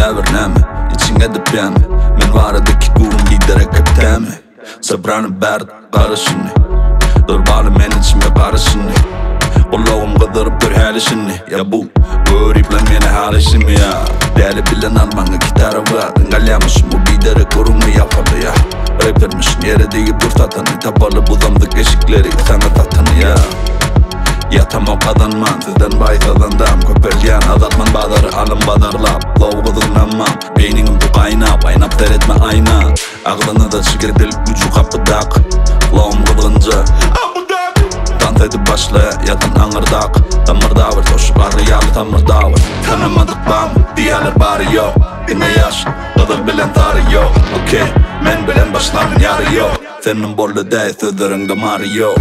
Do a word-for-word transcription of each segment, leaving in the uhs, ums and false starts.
bilever nemi İçine dipyemi Men varadaki gurun giderek heptemi Sabranı berdi karışını Durbalı men içime karışını Kulağım kıdırıp dur halişini Ya bu Görüp lan meni halişimi ya Deli bilen almanı gitarı var Dengalyamışım bu bidere kurunu yapalı ya Rappermişim yere deyip dur tatanı Tapalı budamdık eşikleri sana tatanı ya Yatam o kadanman Sizden bahis adandam Köpelgen azaltman badarı alım badarlap Lov kıdırlanmam Beyninim tuk aynap Aynap seyretme ayna Ağlını da çıkır delip gücü kapıdak Lovum kıdınca Dans edip başlaya yatan ağırdak Damırda var toşuk arıyalı tamırda var Tanımadık bam diyalar bari yok Yine yaş kıdır bilen tarih yok Okey men bilen başlanın yarı yok Senin borlu dey sözlerin damarı yok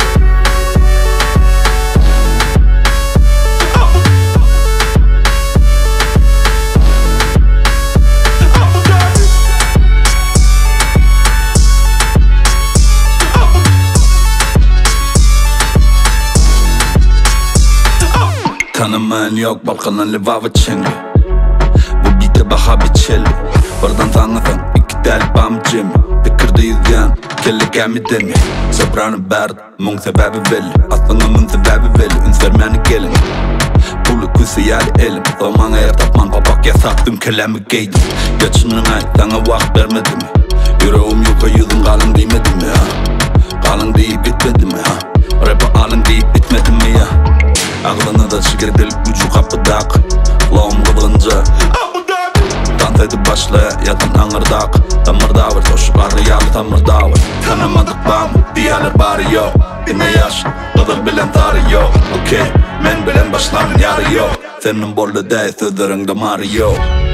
Tanımayan yok balkanın livava çengi Bu bite baha biçeli Oradan tanısan iki deli bam cemi Fikirde izleyen kelle gemi demi Sabranı berdi mung sebebi belli Aslında mın sebebi belli Üns vermeni gelin Pulu küsü yali elim Zaman eğer tapman papak yasaktım kelemi giydim Geçinin ay sana vakt vermedi mi Yüreğim yuka yüzüm kalın değmedi mi ya Kalın deyip bitmedi mi ha Rap'ı alın deyip bitmedi mi ya Ağlını da çıkır delip gücü kapıdak Lovum kıdınca Dans edip başlaya yatan ağırdak Damırda var toşuk arıyalı tamırda var Tanımadık bam diyalar bari yok Yine yaş kıdır bilen tarih yok Okey men bilen başlanın yarı yok Senin borlu dey sözlerin damarı yok